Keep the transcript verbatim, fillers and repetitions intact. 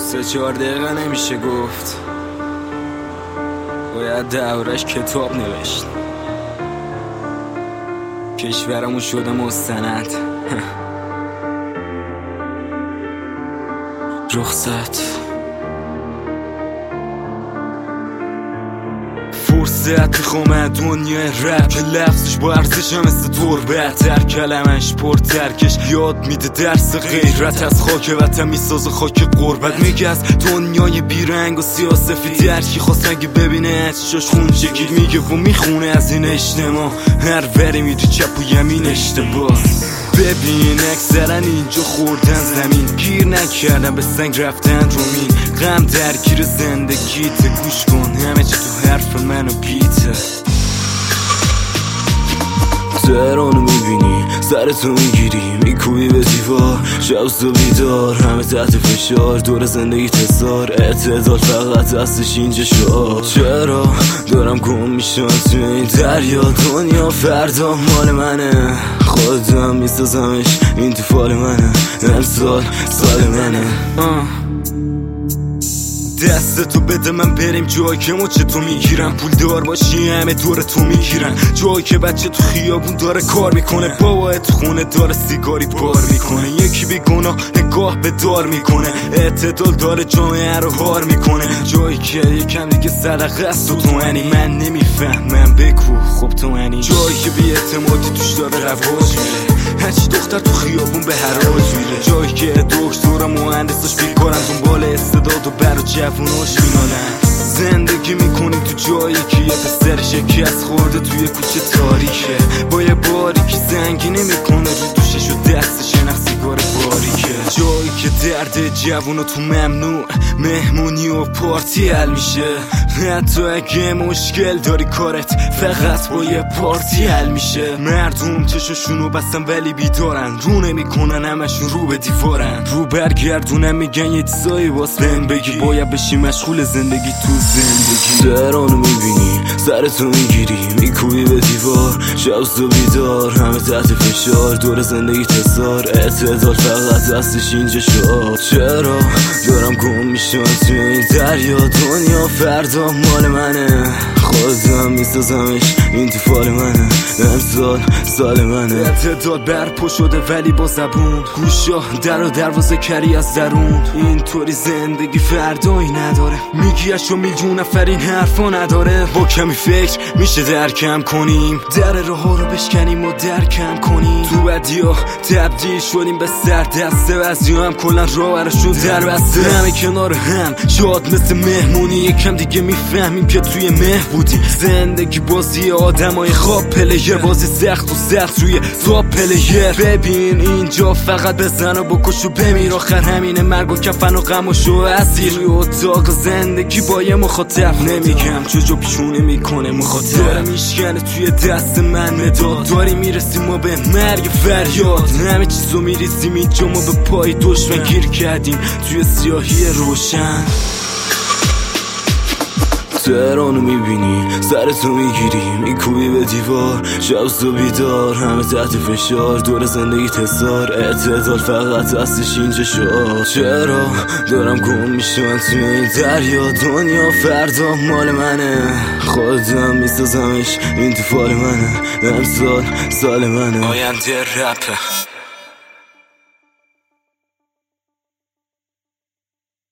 سه چهار دقیقه نمیشه گفت، باید دورش کتاب نوشت. کشورمون شده مستند. رخصت فرصت میخوام دنیای رپ که لفظش با ارزشم مثل تربت، هر کلمش پر ترکش یاد میده درس غیرت. از خاک وطن میسازه خاک قربت، میگه از دنیای بیرنگ و سیاسفید درکی خواست اگه ببینه چشاش خون چکید، میگه و میخونه از این اجتماع هر وری میدو چپ و یمین اشتباه. ببین اکثرن اینجا خوردن زمین، گیر نکردن به سنگ رفتن رومین. غم درگیر زندگیت، گوش کن همه چی تو حرف منو بیته. تهرانو میبینی سرتو میگیری میکوبی به دیوار، شب و بیدار همه تحت فشار، دور زندگی تزار اعتدال فقط هستش اینجا شعار. چرا دارم گم میشم تو این دریا، دنیا فردا مال منه، خودم میسازمش این تو فال منه، امسال سال منه. آه. دستتو بده من بریم جایی که مچه تو میگیرم، پول دار باشی همه دور تو میگیرن، جایی که بچه تو خیابون داره کار میکنه، بابا تو خونه داره سیگاری بار میکنه، یکی بی گناه نگاه به دار میکنه، اعتدال داره جامعه رو هار میکنه، جایی که یکم دیگه صدقه است و تو هنی من نمیفهمم بگو خب تو هنی، جایی که بی اعتمادی توش داره رواج میره، هرچی دختر تو خیابون به حراج میره، جایی که دکتر مهندساش بیکارن دنبال استعداد و برا جووناش مینالن. زندگی میکنیم تو جایی که یه پسر شکست خورده توی کوچه تاریکه، با یه باری که زنگی نمیکنه رو دوشش و دستش نخ سیگار باریکه، جایی که درد جوونا تو ممنوع مهمونی و پارتی حل میشه، حتی اگه مشکل داری کارت فقط با یه پارتی حل میشه. مردم چشاشونو بستن ولی بیدارن، رو نمیکنن همشون رو به دیوارن، رو برگردونن میگن یه چیزایی باز بهم بگی، باید بشی مشغول زندگی تو زندگی. تهرانو میبینی سرتو میگیری میکوبی به دیوار، شب و بیدار همه تحت فشار، دور زندگی تزار اعتدال فقط هستش اینجا شعار. چرا دارم گم میشم تو این دریا، دنیا فردا مال منه، خودم میسازمش این تو فال منه، امسال سال منه. اعتدال برپا شده ولی با زبون، گوشا در و دروازه کری از درون، اینطوری زندگی فردایی نداره، میگی اشو میلیون نفر این حرفا نداره، با کمی فکر میشه درکم کنیم، در راه ها رو بشکنیم و درکم کنیم، تو بدیا تبدیل شدیم به سر دسته، بعضی هم کلا راه برشون در بسته، همه کنار هم شاد مثل مهمونی، یکم دیگه میفهمیم که توی مه بودیم، زندگی بازی آدمای خواب پلیر، بازی سخت و سخت روی تو پلیر. ببین اینجا فقط بزن و بکش و بمیر، آخر همینه مرگ و کفن و غم و شو اسیر، توی اتاق زندگی با یه مخاطب، نمیگم چجا پیشونه میکنه مخاطب، داره میشکنه توی دست من مداد، داری میرسیم ما به مرگ فریاد، همه چیزو میریزیم اینجا ما به پای دشمن گیر کردیم توی سیاهی روشن. تهرانو میبینی سرتو میگیری میکوبی به دیوار، شب و بیدار همه تحت فشار، دور زندگی تزار اعتدال فقط هستش اینجا شعار. چرا دارم گم میشم تو این دریا، دنیا فردا مال منه، خودم میسازمش این تو فال منه، امسال سال منه. آینده رپه